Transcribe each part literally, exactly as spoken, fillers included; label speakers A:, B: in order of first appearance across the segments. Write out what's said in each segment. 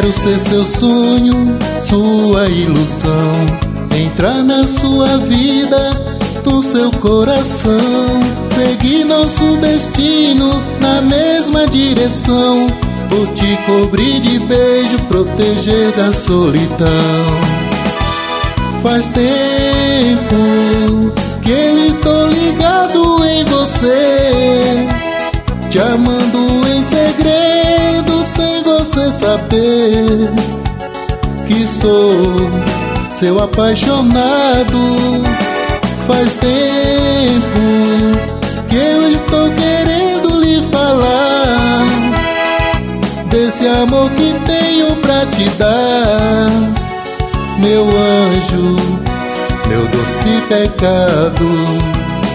A: Quero ser seu sonho, sua ilusão, entrar na sua vida, no seu coração, seguir nosso destino na mesma direção. Vou te cobrir de beijo, proteger da solidão. Faz tempo que eu estou ligado em você, te amando em segredo, sem você saber que sou seu apaixonado. Faz tempo que eu estou querendo lhe falar desse amor que tenho pra te dar, meu anjo, meu doce pecado.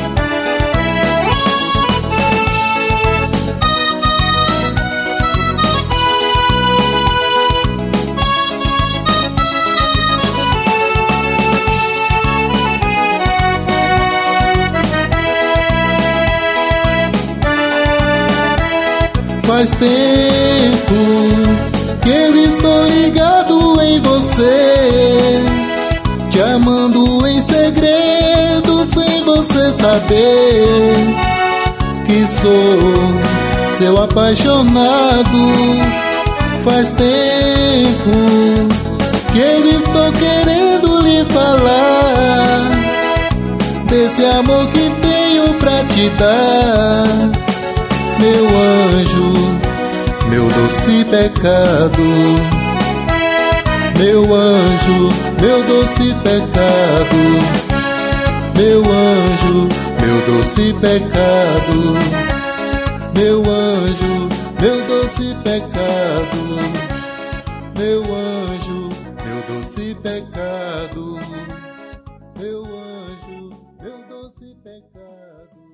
A: Faz tempo que eu estou ligado em você, te amando em segredo, sem você saber que sou seu apaixonado. Faz tempo que eu estou querendo lhe falar desse amor que tenho pra te dar, meu anjo, meu doce pecado. Meu anjo, meu doce pecado. Meu anjo, meu doce pecado. Meu anjo, meu doce pecado. Meu anjo, meu doce pecado. Meu anjo, meu doce pecado.